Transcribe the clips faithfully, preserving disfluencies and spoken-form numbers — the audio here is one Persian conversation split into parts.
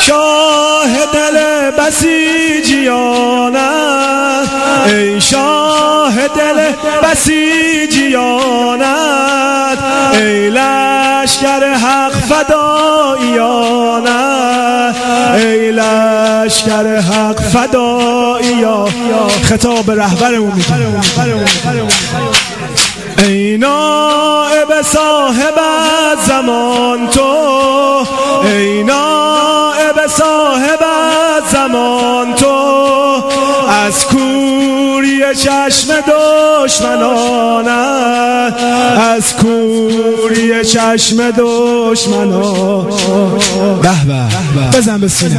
شاه دل بسیجیانت، ای شاه دل بسیجیانت، ای لشکر حق فداییانت، ای لشکر حق فداییان. خطاب رهبرمون میگه ای نائب صاحب زمان تو، ای نائب صاحب زمان تو، از کوری چشم دشمنانت، از کوری چشم دشمنان. به به بزن به سینه.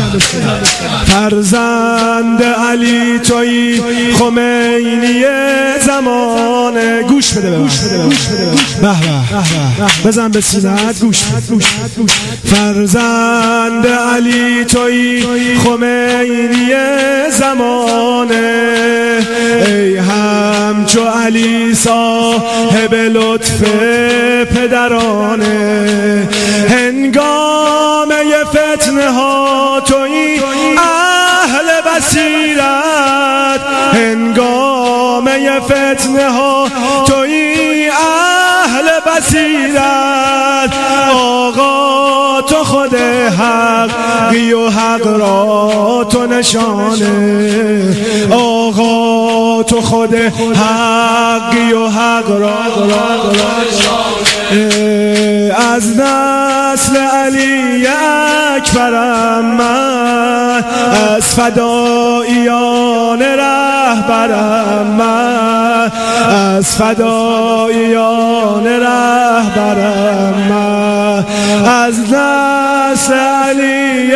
فرزند علی تویی خمینی زمان. گوش بده به من. به به بزن به سینه‌ات. گوش بده. فرزند علی تویی خمینی زمانه، ای همچو علی صاحب لطف پدرانه، هنگامه فتنه ها تویی اهل بصیرت، هنگامه فتنه ها تویی اهل بصیرت. آقا تو خود حقی و حق را تو نشانه، آقا تو خود حقی و حق را از نسل علی اکبرم من، از فداییان رهبرم من، از فداییان رهبرم من، از نسل علی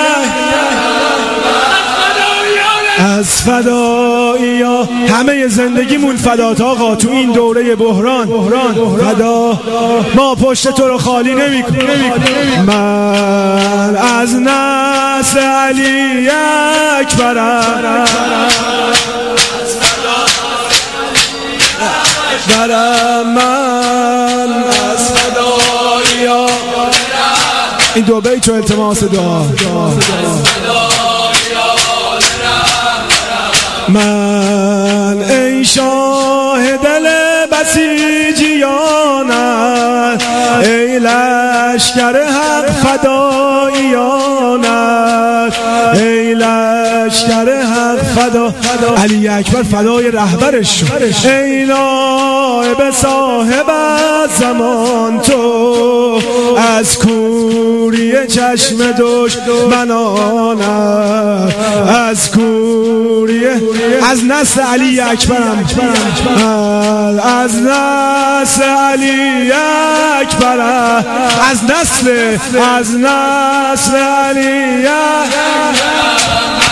از فداییان. همه زندگیمون فدات آقا تو این دوره بحران فدا. ما پشت تو رو خالی نمی کنیم. من از نسل علی اکبرم، برم من از فداییان. این دو بیت و التماس دعا. من ای شاه دل بسیجیانت، ای لشکر حق فداییانت، ای لشکر حق فدا. علی اکبر فدای رهبرش شد. ای نائب صاحب زمان تو، از کوری چشم دشمنانت، از کوری از نسل علی اکبرم، از نسل علی اکبرم، از نسل از نسل علی اکبرم.